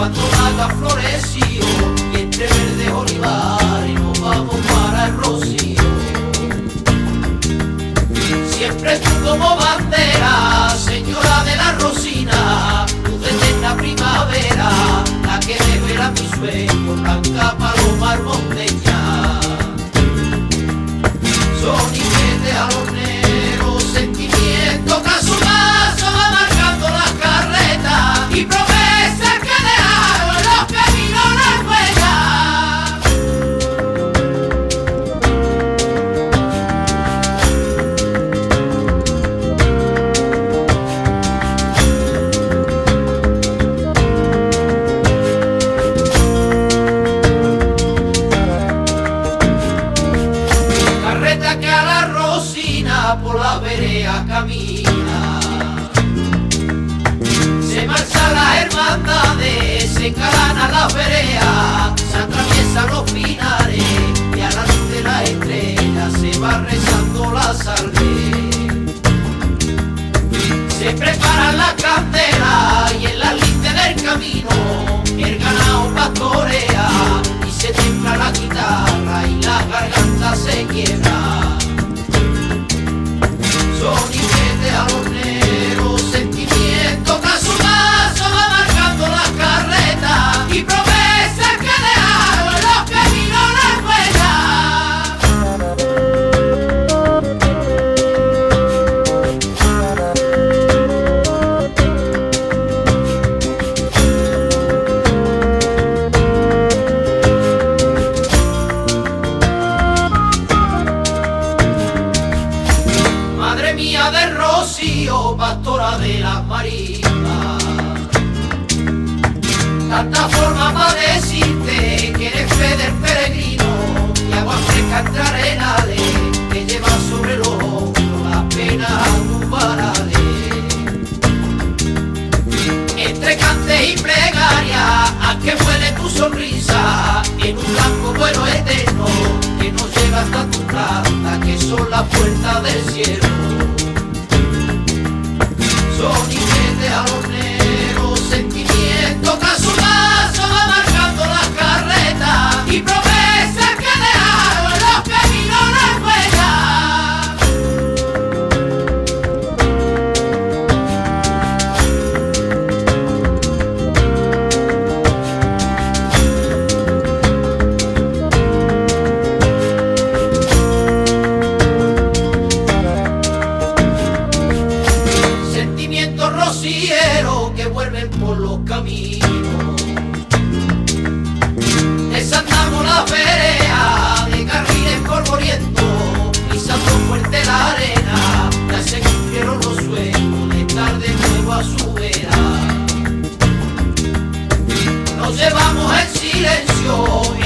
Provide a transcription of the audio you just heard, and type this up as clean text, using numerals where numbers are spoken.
cuando haga floreció y entre verdes olivares nos vamos para el Rocío. Siempre tú como bandera, señora de la Rosina, luz de eterna primavera, la que revela mi sueño, blanca paloma monteña. Soniquete a los negros, sentimiento que a su paso va marcando las carretas y promesas que dejaron en los caminos las que a la Rosina por la vereda camina. Se marchan las hermandades, se encalanan las veredas, se atraviesan los pinares y a la luz de la estrella se va rezando la salve. Se preparan las candelas y en la linde del camino el ganado pastorea y se tiembla la guitarra y la garganta se quiebra. Soniquete a los negros, sentimiento que a su paso va marcando las carretas y promesas que dejaron en los caminos las del Rocío, pastora de las marismas. Tanta forma para decirte que eres fe del peregrino y agua fresca entre arenales que lleva sobre los hombros las penas a tus varales. Entre cantes y plegarias, a que huele tu sonrisa en un blanco vuelo eterno que nos lleva hasta tu planta, que son las puertas del cielo. Soniquete a los negros, sentimiento que a su paso va marcando las carretas y promesas que dejaron en los caminos las rocieros que vuelven por los caminos. Desandamos la veredas de carriles polvorientos, pisando fuerte la arena, ya se cumplieron los sueños de estar de nuevo a su vera. Nos llevamos en silencio